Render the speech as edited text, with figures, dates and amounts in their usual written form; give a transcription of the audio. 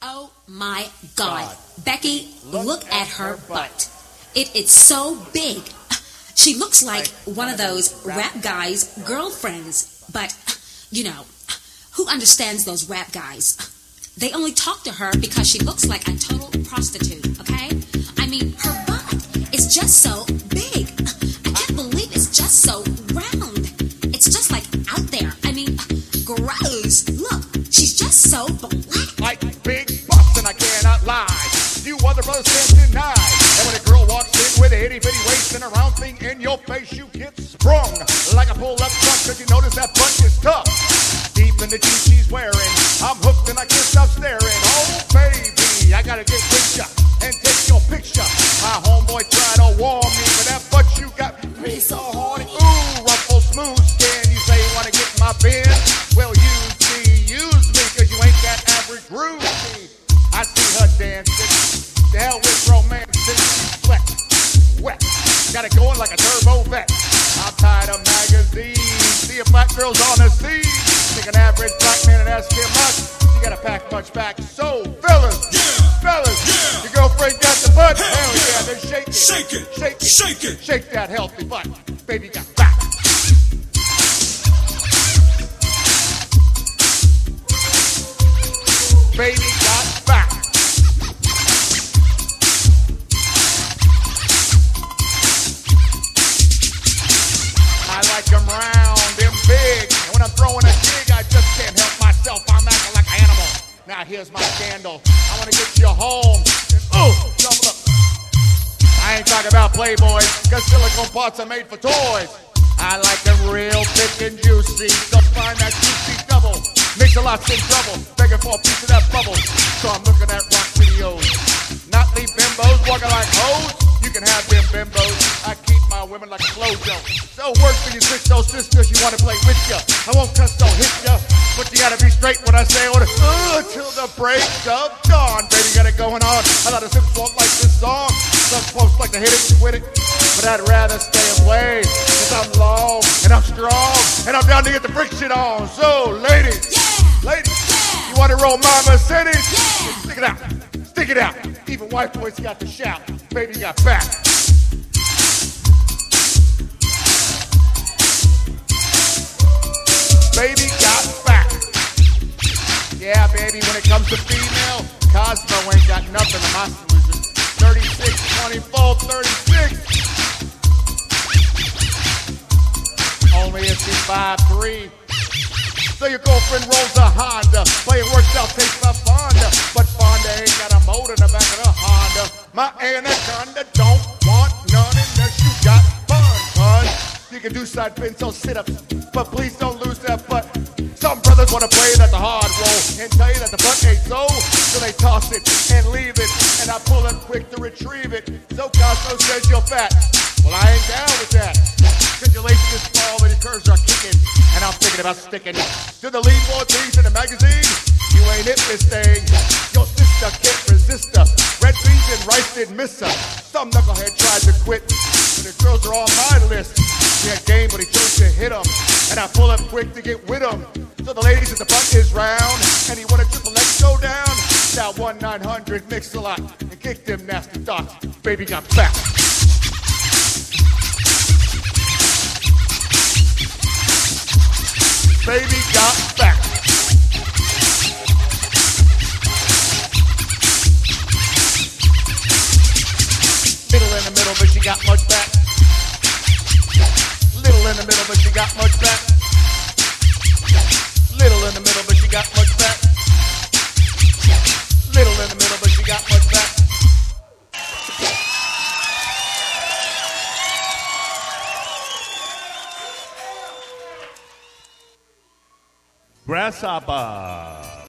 Oh my God. Becky, look at her butt. It is so big. She looks like one of those rap guys' girlfriends. But, you know, who understands those rap guys? They only talk to her because she looks like a total prostitute, okay? I mean, her butt is just so big. I can't believe it's just so round. It's just like out there. I mean, gross. Look, she's just so black. Like big butts, and I cannot lie. You other brothers can't deny. And when a girl walks in with a itty bitty waist and a round thing in your face, you get sprung like a pull up truck. Cause you notice that butt is tough. Deep in the jeans she's wearing, I'm hooked and I can't stop staring. Oh baby, I gotta get with ya and take your picture. My homeboy tried to warn me, but that butt you got me so horny. Ooh, ruffle smooth skin. You say you wanna get in my bin? Well, use me, cause you ain't that average groovy. I see her dancing. The hell with romance, she's wet. Got it going like a turbo vet. I'm tired of magazines. See a black girl's on the scene. Take an average black man and ask him much. You gotta pack much back. So, fellas, your girlfriend got the butt. Hell yeah, then shake it. Shake that healthy butt. Baby got back. Baby got back. I like them round and big. And when I'm throwing a jig, I just can't help myself. I'm acting like an animal. Now here's my scandal. I want to get you home. Double up. I ain't talking about Playboys, cause silicone parts are made for toys. I like them real thick and juicy. So find that juicy double. Mix a lot's in trouble. Begging for a piece of that bubble. So I'm looking at rock videos. Not leave bimbos walking like hoes. You can have them bimbos. I keep my women like a flojo. So work for you six old sisters. You want to play with ya. I won't cuss, don't hit ya. But you gotta be straight when I say order. Till the break of dawn. Baby, got it going on. A lot of sips won't like this song. Some folks like to hit it and quit it. But I'd rather stay away. Cause I'm long and I'm strong. And I'm down to get the friction on. So, ladies, you want to roll my Mercedes? Yeah. Stick it out. Even white boys got to shout. Baby got back. Baby got back. Yeah, baby, when it comes to female, Cosmo ain't got nothing in my solution. 36, 24, 36. Only if she's 5'3". So your girlfriend rolls a Honda. Playing works out, takes my Fonda. But Fonda ain't got a motor in the back of the Honda. My Anaconda don't want none unless you got fun. You can do side bends or sit-ups, but please don't lose that butt. Some brothers want to play that the hard roll and tell you that the butt ain't so they toss it and leave it, and I pull it quick to retrieve it. So Costco says you're fat. Well, I ain't down with that. Cause your lace is small and your curves are kicking, and I'm thinking about sticking to the lead board things in the magazine. You ain't it, this thing. Your sister can't resist her. Red beans and rice didn't miss her. Some knucklehead tried to quit, and the girls are on my list. He had game, but he chose to hit him, and I pull up quick to get with him. So the ladies at the butt is round, and he wanna triple X go down. Now 1-900 mix a lot and kick them nasty thoughts. Baby got back. Baby got back. Little in the middle, but she got much back. Little in the middle, but she got much back. Little in the middle, but she got much back. Little in the middle, but she got much back. Grasshopper.